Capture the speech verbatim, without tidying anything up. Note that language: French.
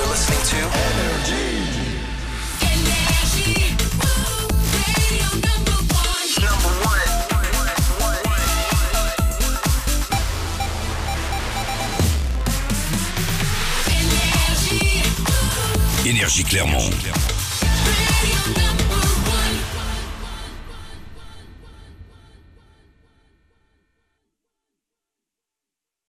You're listening to Énergie. Radio number one. number one. Énergie. Énergie Clermont.